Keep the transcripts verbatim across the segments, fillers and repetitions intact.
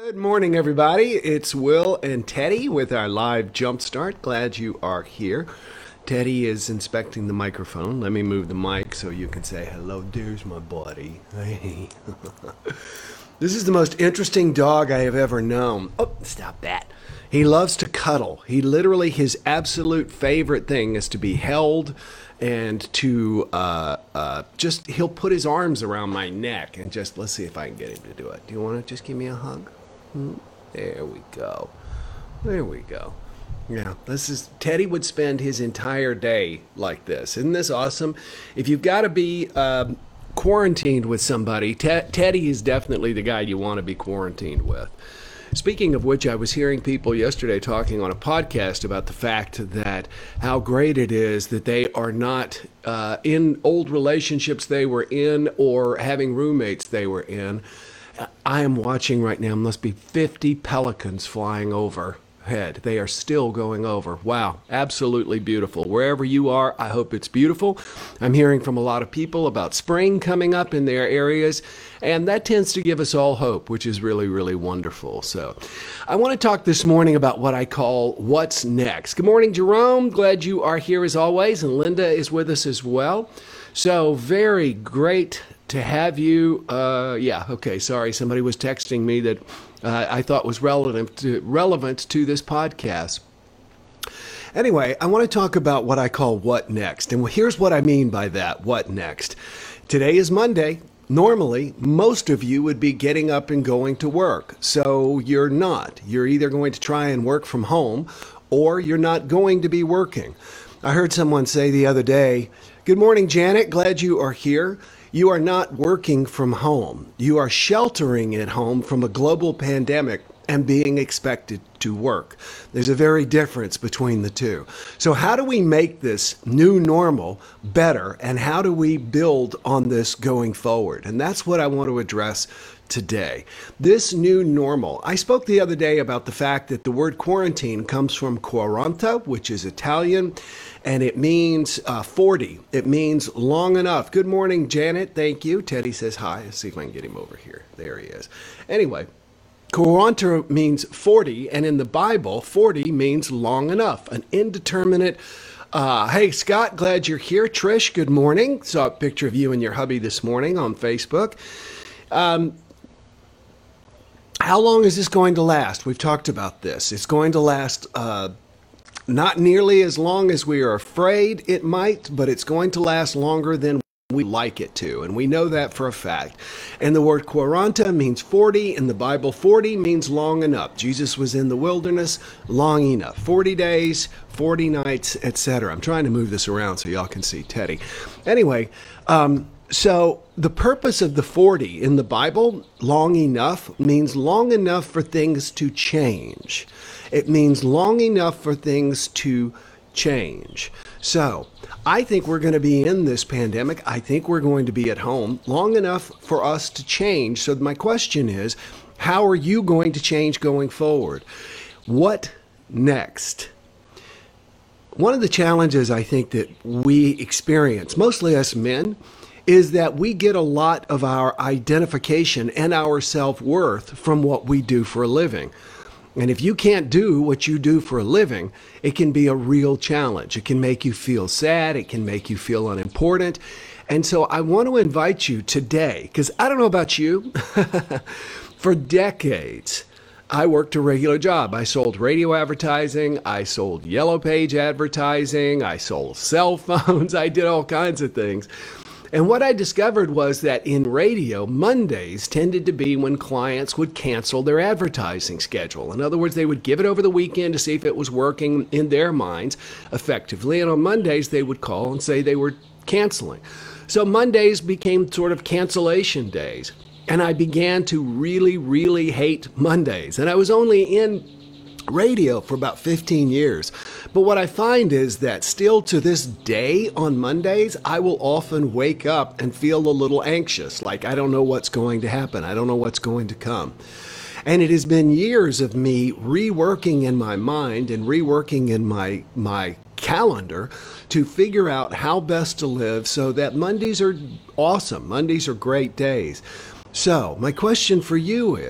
Good morning, everybody. It's Will and Teddy with our live jumpstart. Glad you are here. Teddy is inspecting the microphone. Let me move the mic so you can say, hello, there's my buddy. Hey. This is the most interesting dog I have ever known. Oh, stop that. He loves to cuddle. He literally, his absolute favorite thing is to be held and to uh, uh, just, he'll put his arms around my neck and just, let's see if I can get him to do it. Do you want to just give me a hug? There we go. There we go. Yeah, this is Teddy would spend his entire day like this. Isn't this awesome? If you've got to be uh, quarantined with somebody, Te- Teddy is definitely the guy you want to be quarantined with. Speaking of which, I was hearing people yesterday talking on a podcast about the fact that how great it is that they are not uh, in old relationships they were in or having roommates they were in. I am watching right now, must be fifty pelicans flying overhead. They are still going over. Wow, absolutely beautiful. Wherever you are, I hope it's beautiful. I'm hearing from a lot of people about spring coming up in their areas, and that tends to give us all hope, which is really, really wonderful. So I want to talk this morning about what I call what's next. Good morning, Jerome. Glad you are here as always, and Linda is with us as well. So very great to have you. Uh, yeah, okay, sorry. Somebody was texting me that uh, I thought was relevant to, relevant to this podcast. Anyway, I want to talk about what I call what next. And here's what I mean by that, what next. Today is Monday. Normally, most of you would be getting up and going to work. So you're not. You're either going to try and work from home or you're not going to be working. I heard someone say the other day, good morning, Janet. Glad you are here. You are not working from home. You are sheltering at home from a global pandemic and being expected to work. There's a very difference between the two. So how do we make this new normal better, and how do we build on this going forward? And that's what I want to address today. This new normal. I spoke the other day about the fact that the word quarantine comes from quaranta, which is Italian, and it means uh, forty. It means long enough. Good morning, Janet. Thank you. Teddy says hi. Let's see if I can get him over here. There he is. Anyway, quaranta means forty, and in the Bible, forty means long enough, an indeterminate. Uh, hey, Scott, glad you're here. Trish, good morning. Saw a picture of you and your hubby this morning on Facebook. Um, How long is this going to last? We've talked about this. It's going to last uh, not nearly as long as we are afraid it might, but it's going to last longer than we like it to, and we know that for a fact. And the word quaranta means forty. In the Bible, forty means long enough. Jesus was in the wilderness long enough. forty days, forty nights, et cetera. I'm trying to move this around so y'all can see Teddy. Anyway, um, So the purpose of the forty in the Bible, long enough, means long enough for things to change. It means long enough for things to change. So I think we're going to be in this pandemic. I think we're going to be at home long enough for us to change. So my question is, how are you going to change going forward? What next? One of the challenges I think that we experience, mostly us men, is that we get a lot of our identification and our self-worth from what we do for a living. And if you can't do what you do for a living, it can be a real challenge. It can make you feel sad. It can make you feel unimportant. And so I want to invite you today, because I don't know about you, for decades, I worked a regular job. I sold radio advertising. I sold Yellow Page advertising. I sold cell phones. I did all kinds of things. And what I discovered was that in radio, Mondays tended to be when clients would cancel their advertising schedule. In other words, they would give it over the weekend to see if it was working in their minds effectively. And on Mondays, they would call and say they were canceling. So Mondays became sort of cancellation days. And I began to really, really hate Mondays. And I was only in radio for about fifteen years. But what I find is that still to this day on Mondays, I will often wake up and feel a little anxious, like I don't know what's going to happen. I don't know what's going to come. And it has been years of me reworking in my mind and reworking in my my calendar to figure out how best to live so that Mondays are awesome. Mondays are great days. So my question for you is,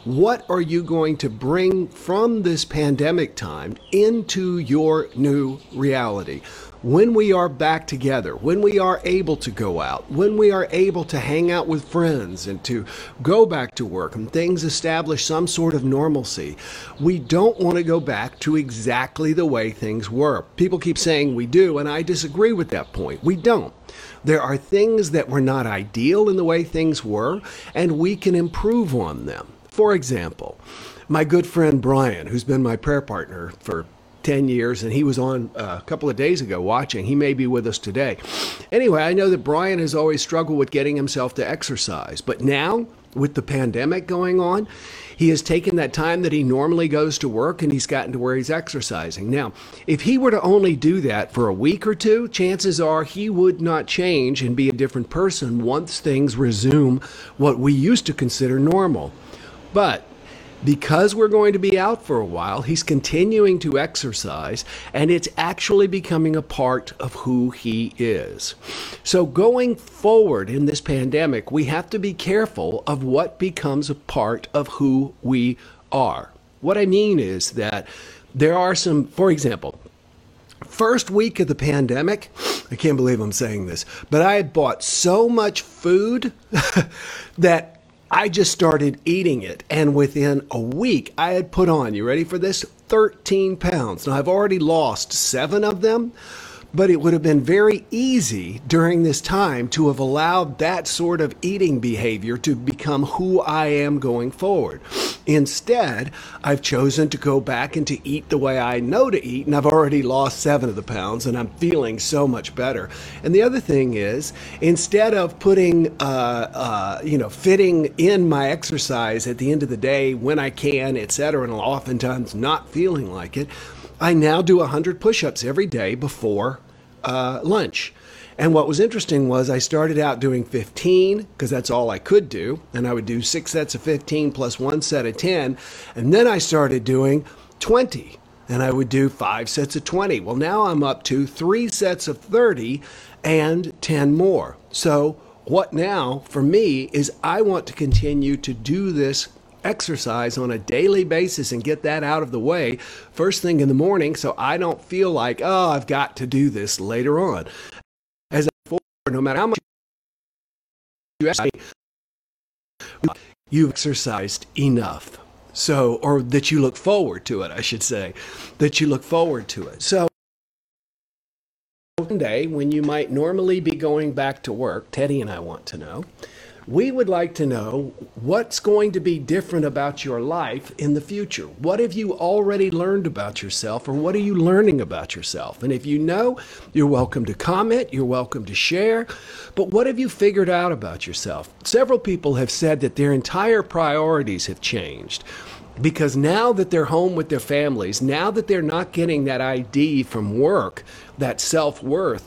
What are you going to bring from this pandemic time into your new reality? When we are back together, when we are able to go out, when we are able to hang out with friends and to go back to work and things establish some sort of normalcy, we don't want to go back to exactly the way things were. People keep saying we do, and I disagree with that point. We don't. There are things that were not ideal in the way things were, and we can improve on them. For example, my good friend Brian, who's been my prayer partner for ten years, and he was on uh, a couple of days ago watching. He may be with us today. Anyway, I know that Brian has always struggled with getting himself to exercise, but now with the pandemic going on, he has taken that time that he normally goes to work and he's gotten to where he's exercising. Now, if he were to only do that for a week or two, chances are he would not change and be a different person once things resume what we used to consider normal. But because we're going to be out for a while, he's continuing to exercise, and it's actually becoming a part of who he is. So going forward in this pandemic, we have to be careful of what becomes a part of who we are. What I mean is that there are some, for example, first week of the pandemic, I can't believe I'm saying this, but I had bought so much food that I just started eating it, and within a week, I had put on, you ready for this, thirteen pounds. Now, I've already lost seven of them, but it would have been very easy during this time to have allowed that sort of eating behavior to become who I am going forward. Instead, I've chosen to go back and to eat the way I know to eat, and I've already lost seven of the pounds, and I'm feeling so much better. And the other thing is, instead of putting, uh, uh, you know, fitting in my exercise at the end of the day when I can, et cetera, and oftentimes not feeling like it, I now do one hundred push-ups every day before uh, lunch. And what was interesting was I started out doing fifteen because that's all I could do. And I would do six sets of fifteen plus one set of ten. And then I started doing twenty. And I would do five sets of twenty. Well, now I'm up to three sets of thirty and ten more. So what now for me is I want to continue to do this exercise on a daily basis and get that out of the way first thing in the morning so I don't feel like, oh, I've got to do this later on. As I before, no matter how much you exercise, you've exercised enough. So, or that you look forward to it, I should say, that you look forward to it. So one day when you might normally be going back to work, Teddy and I want to know, we would like to know what's going to be different about your life in the future. What have you already learned about yourself, or what are you learning about yourself? And if you know, you're welcome to comment, you're welcome to share, but what have you figured out about yourself? Several people have said that their entire priorities have changed. Because now that they're home with their families, now that they're not getting that I D from work, that self-worth,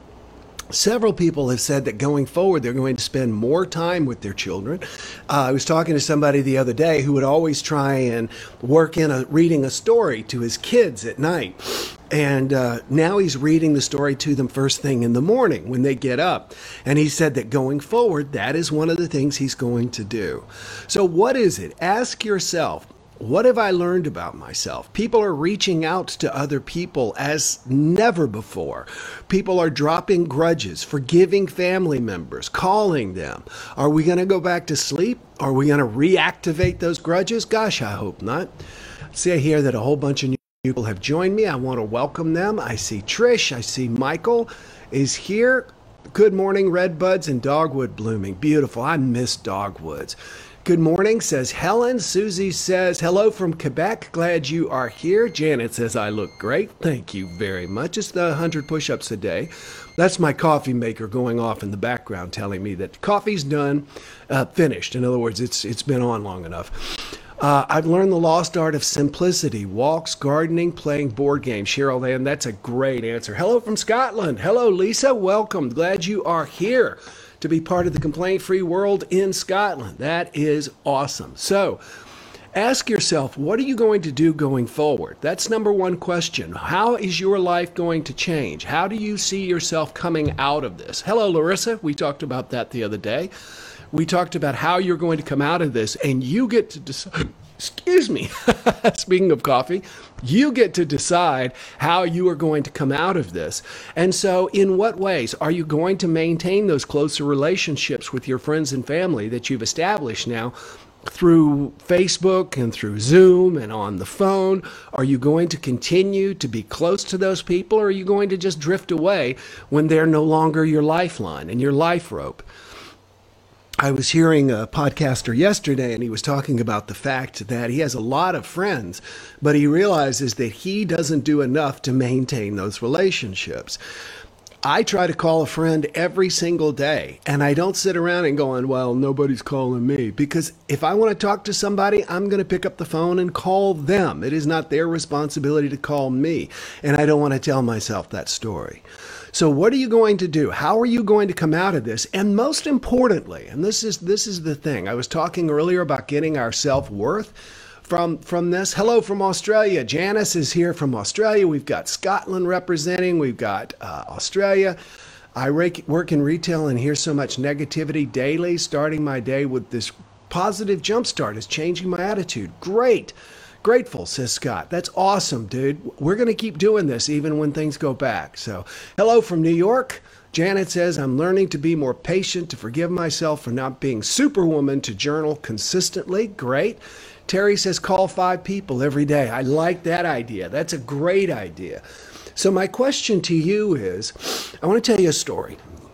several people have said that going forward, they're going to spend more time with their children. Uh, I was talking to somebody the other day who would always try and work in a, reading a story to his kids at night. And uh, now he's reading the story to them first thing in the morning when they get up. And he said that going forward, that is one of the things he's going to do. So what is it? Ask yourself, what have I learned about myself? People are reaching out to other people as never before. People are dropping grudges, forgiving family members, calling them. Are we going to go back to sleep? Are we going to reactivate those grudges? Gosh, I hope not. See here that a whole bunch of new people have joined me. I want to welcome them. I see Trish. I see Michael is here. Good morning, redbuds and dogwood blooming. Beautiful. I miss dogwoods. Good morning, says Helen. Susie says, hello from Quebec. Glad you are here. Janet says, I look great. Thank you very much. It's the one hundred push-ups a day. That's my coffee maker going off in the background telling me that coffee's done, uh, finished. In other words, it's it's been on long enough. Uh, I've learned the lost art of simplicity, walks, gardening, playing board games. Cheryl Ann, that's a great answer. Hello from Scotland. Hello, Lisa. Welcome. Glad you are here to be part of the complaint-free world in Scotland. That is awesome. So ask yourself, what are you going to do going forward? That's number one question. How is your life going to change? How do you see yourself coming out of this? Hello, Larissa. We talked about that the other day. We talked about how you're going to come out of this, and you get to decide. Excuse me. Speaking of coffee, you get to decide how you are going to come out of this. And so, in what ways are you going to maintain those closer relationships with your friends and family that you've established now through Facebook and through Zoom and on the phone? Are you going to continue to be close to those people, or are you going to just drift away when they're no longer your lifeline and your life rope? I was hearing a podcaster yesterday, and he was talking about the fact that he has a lot of friends, but he realizes that he doesn't do enough to maintain those relationships. I try to call a friend every single day, and I don't sit around and going, well, nobody's calling me, because if I want to talk to somebody, I'm going to pick up the phone and call them. It is not their responsibility to call me, and I don't want to tell myself that story. So what are you going to do? How are you going to come out of this? And most importantly, and this is this is the thing, I was talking earlier about getting our self-worth from from this. Hello from Australia. Janice is here from Australia. We've got Scotland representing. We've got uh, Australia. I work in retail and hear so much negativity daily. Starting my day with this positive jumpstart is changing my attitude. Great. Grateful, says Scott. That's awesome, dude. We're going to keep doing this even when things go back. So, hello from New York. Janet says, I'm learning to be more patient, to forgive myself for not being superwoman, to journal consistently. Great. Terry says, call five people every day. I like that idea. That's a great idea. So my question to you is, I want to tell you a story.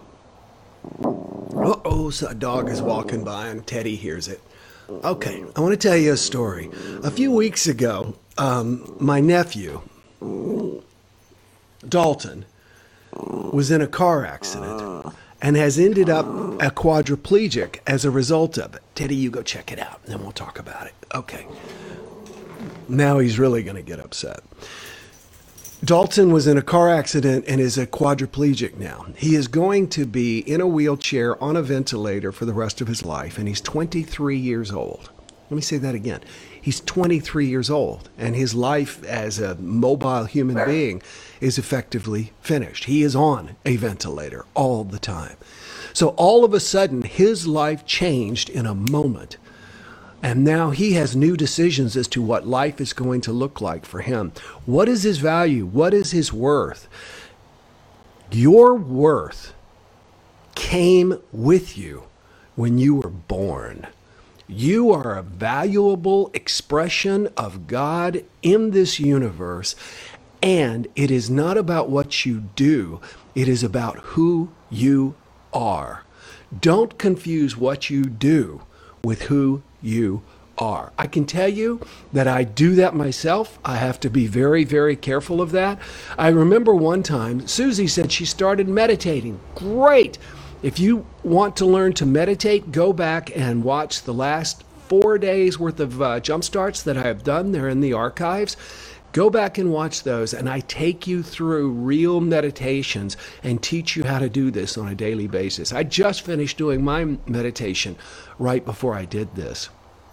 Uh-oh, so a dog is walking by and Teddy hears it. Okay, I want to tell you a story. A few weeks ago, um, my nephew, Dalton, was in a car accident and has ended up a quadriplegic as a result of it. Teddy, you go check it out, and then we'll talk about it. Okay. Now he's really going to get upset. Dalton was in a car accident and is a quadriplegic now. He is going to be in a wheelchair on a ventilator for the rest of his life, and he's twenty-three years old. Let me say that again. He's twenty-three years old, and his life as a mobile human being is effectively finished. He is on a ventilator all the time. So all of a sudden, his life changed in a moment. And now he has new decisions as to what life is going to look like for him. What is his value? What is his worth? Your worth came with you when you were born. You are a valuable expression of God in this universe. And it is not about what you do. It is about who you are. Don't confuse what you do with who you are. I can tell you that I do that myself. I have to be very, very careful of that. I remember one time, Susie said she started meditating. Great. If you want to learn to meditate, go back and watch the last four days worth of uh, jump starts that I have done. They're in the archives. Go back and watch those, and I take you through real meditations and teach you how to do this on a daily basis. I just finished doing my meditation right before I did this.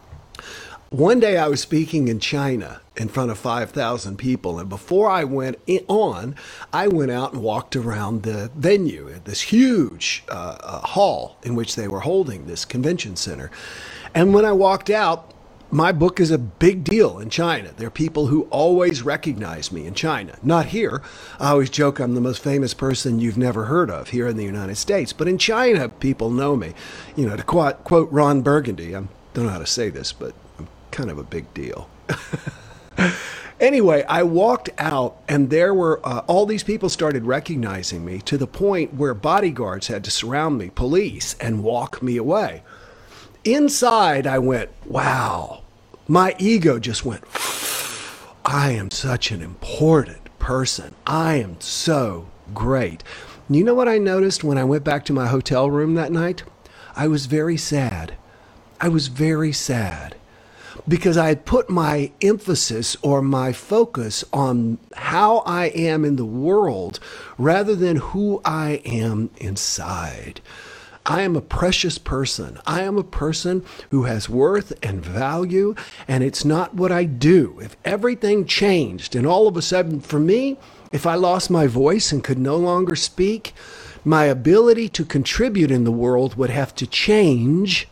One day I was speaking in China in front of five thousand people, and before I went on, I went out and walked around the venue at this huge uh, uh, hall in which they were holding this convention center. And when I walked out, my book is a big deal in China. There are people who always recognize me in China. Not here. I always joke I'm the most famous person you've never heard of here in the United States. But in China, people know me. You know, to quote, quote Ron Burgundy, I don't know how to say this, but I'm kind of a big deal. Anyway, I walked out, and there were uh, all these people started recognizing me to the point where bodyguards had to surround me, police, and walk me away. Inside, I went, wow. My ego just went, I am such an important person. I am so great. And you know what I noticed when I went back to my hotel room that night? I was very sad. I was very sad because I had put my emphasis or my focus on how I am in the world rather than who I am inside. I am a precious person. I am a person who has worth and value, and it's not what I do. If everything changed and all of a sudden, for me, if I lost my voice and could no longer speak, My ability to contribute in the world would have to change,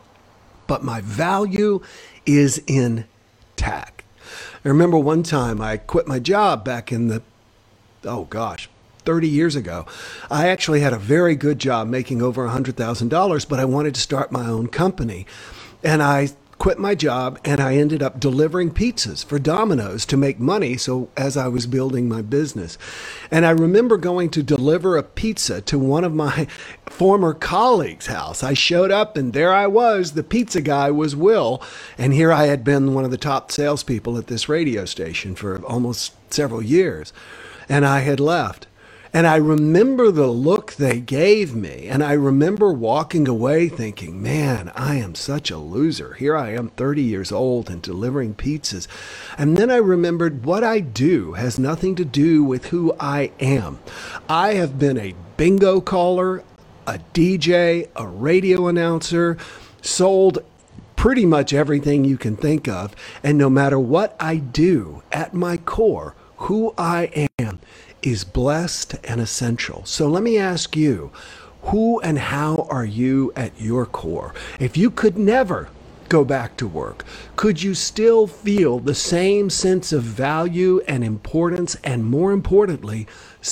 but my value is intact. I remember one time I quit my job back in the, oh gosh, thirty years ago. I actually had a very good job making over one hundred thousand dollars, but I wanted to start my own company. And I quit my job and I ended up delivering pizzas for Domino's to make money. So as I was building my business, and I remember going to deliver a pizza to one of my former colleagues' house. I showed up and there I was. The pizza guy was Will. And here I had been one of the top salespeople at this radio station for almost several years. And I had left. And I remember the look they gave me. And I remember walking away thinking, man, I am such a loser. Here I am thirty years old and delivering pizzas. And then I remembered what I do has nothing to do with who I am. I have been a bingo caller, a D J, a radio announcer, sold pretty much everything you can think of. And no matter what I do, at my core, who I am is blessed and essential. So let me ask you, who and how are you at your core? If you could never go back to work, could you still feel the same sense of value and importance and, more importantly,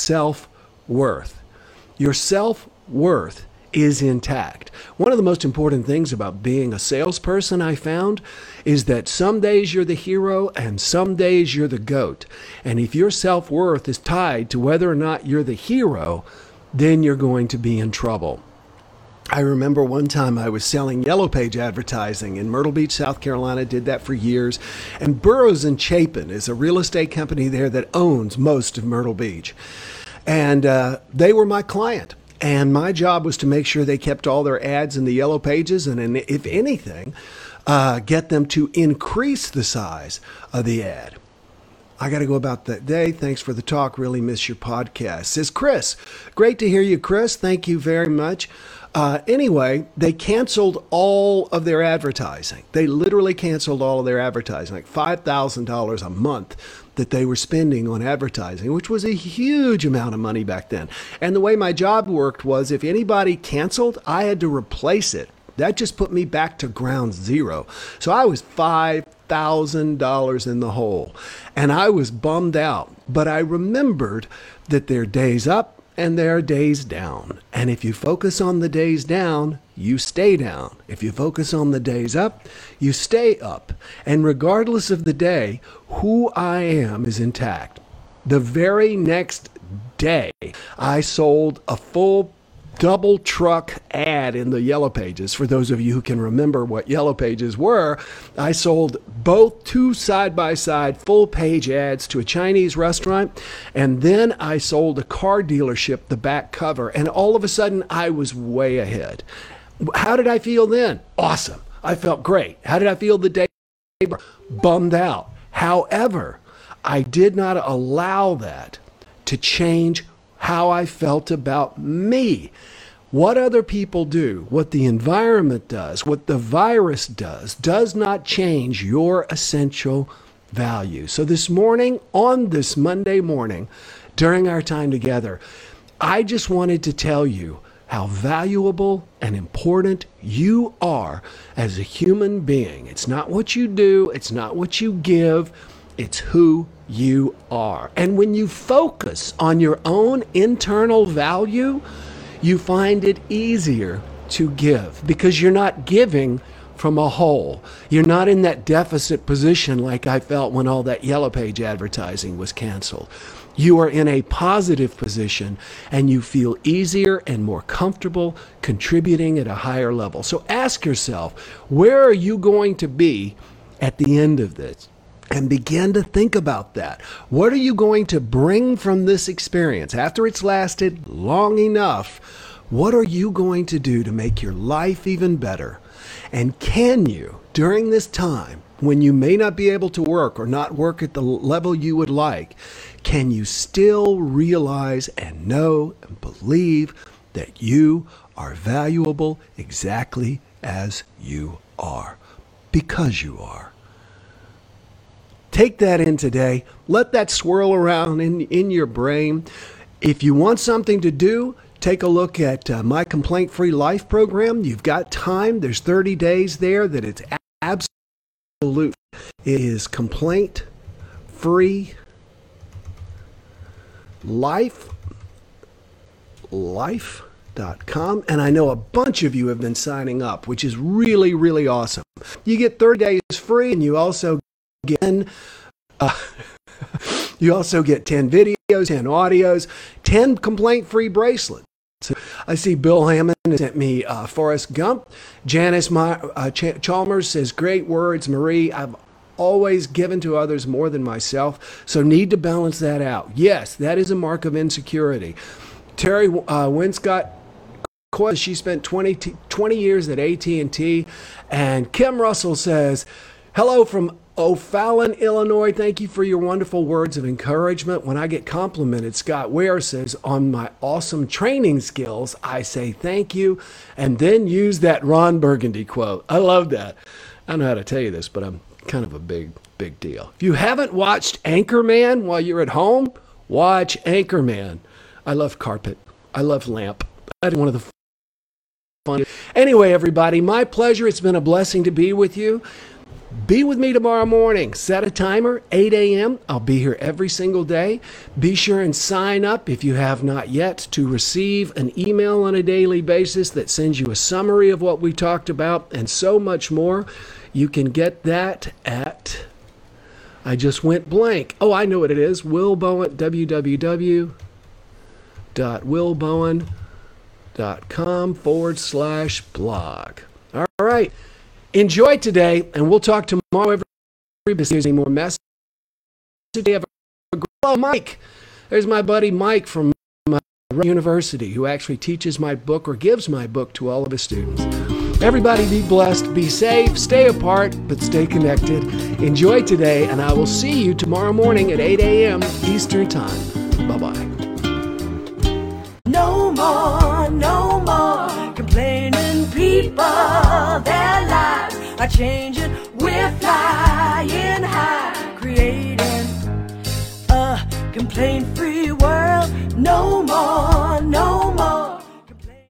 self-worth? Your self-worth is intact. One of the most important things about being a salesperson I found is that some days you're the hero and some days you're the goat. And if your self-worth is tied to whether or not you're the hero, then you're going to be in trouble. I remember one time I was selling Yellow Page advertising in Myrtle Beach, South Carolina, did that for years. And Burroughs and Chapin is a real estate company there that owns most of Myrtle Beach. And uh, they were my client. And my job was to make sure they kept all their ads in the Yellow Pages and, if anything, uh, get them to increase the size of the ad. I got to go about that day. Thanks for the talk. Really miss your podcast. Says Chris. Great to hear you, Chris. Thank you very much. Uh, anyway, they canceled all of their advertising. They literally canceled all of their advertising, like five thousand dollars a month that they were spending on advertising, which was a huge amount of money back then. And the way my job worked was if anybody canceled, I had to replace it. That just put me back to ground zero. So I was five thousand dollars in the hole. And I was bummed out. But I remembered that there are days up and there are days down. And if you focus on the days down, you stay down. If you focus on the days up, you stay up. And regardless of the day, who I am is intact. The very next day, I sold a full double truck ad in the Yellow Pages. For those of you who can remember what Yellow Pages were, I sold both two side-by-side full page ads to a Chinese restaurant, and then I sold a car dealership the back cover, and all of a sudden I was way ahead. How did I feel then? Awesome. I felt great. How did I feel the day? Bummed out. However, I did not allow that to change how I felt about me. What other people do, what the environment does, what the virus does, does not change your essential value. So this morning, on this Monday morning, during our time together, I just wanted to tell you how valuable and important you are as a human being. It's not what you do, it's not what you give, it's who you are. And when you focus on your own internal value, you find it easier to give because you're not giving from a hole. You're not in that deficit position like I felt when all that Yellow Page advertising was canceled. You are in a positive position and you feel easier and more comfortable contributing at a higher level. So ask yourself, where are you going to be at the end of this? And begin to think about that. What are you going to bring from this experience after it's lasted long enough? What are you going to do to make your life even better? And can you, during this time, when you may not be able to work or not work at the level you would like, can you still realize and know and believe that you are valuable exactly as you are? Because you are. Take that in today. Let that swirl around in, in your brain. If you want something to do, take a look at uh, my complaint-free life program. You've got time. There's thirty days there that it's absolute. It is complaint-free life, life dot com. And I know a bunch of you have been signing up, which is really, really awesome. You get thirty days free, and you also get uh, you also get ten videos, ten audios, ten complaint-free bracelets. I see Bill Hammond sent me uh, Forrest Gump. Janice My, uh, Ch- Chalmers says, great words, Marie. I've always given to others more than myself, so need to balance that out. Yes, that is a mark of insecurity. Terry uh, Winscott, she spent twenty, twenty years at A T and T. And Kim Russell says, hello from O'Fallon, Illinois. Thank you for your wonderful words of encouragement. When I get complimented, Scott Ware says, on my awesome training skills, I say thank you, and then use that Ron Burgundy quote. I love that. I don't know how to tell you this, but I'm kind of a big, big deal. If you haven't watched Anchorman while you're at home, watch Anchorman. I love carpet. I love lamp. That's one of the fun. Anyway, everybody, my pleasure. It's been a blessing to be with you. Be with me tomorrow morning. Set a timer, eight a.m. I'll be here every single day. Be sure and sign up if you have not yet to receive an email on a daily basis that sends you a summary of what we talked about and so much more. You can get that at, I just went blank. Oh, I know what it is. Will Bowen, w w w dot will bowen dot com forward slash blog. All right. Enjoy today, and we'll talk tomorrow. Everybody, there's any more messages. Hello, Mike. There's my buddy Mike from my university who actually teaches my book or gives my book to all of his students. Everybody be blessed, be safe, stay apart, but stay connected. Enjoy today, and I will see you tomorrow morning at eight a.m. Eastern Time. Bye-bye. No more, no more complaining people. Their lives are changing. We're flying high, creating a complaint-free world. No more